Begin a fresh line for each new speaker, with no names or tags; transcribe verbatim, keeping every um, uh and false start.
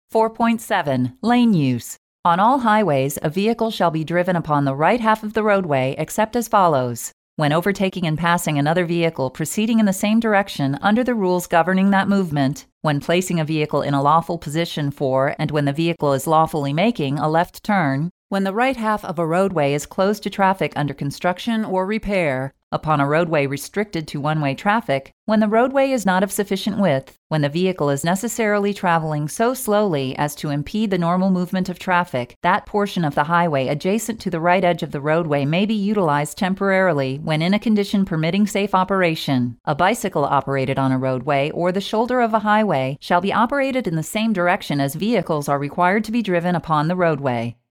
four point seven. Lane use. On all highways, a vehicle shall be driven upon the right half of the roadway except as follows. When overtaking and passing another vehicle proceeding in the same direction under the rules governing that movement, when placing a vehicle in a lawful position for and when the vehicle is lawfully making a left turn, when the right half of a roadway is closed to traffic under construction or repair, upon a roadway restricted to one-way traffic, when the roadway is not of sufficient width, when the vehicle is necessarily traveling so slowly as to impede the normal movement of traffic, that portion of the highway adjacent to the right edge of the roadway may be utilized temporarily when in a condition permitting safe operation. A bicycle operated on a roadway or the shoulder of a highway shall be operated in the same direction as vehicles are required to be driven upon the roadway.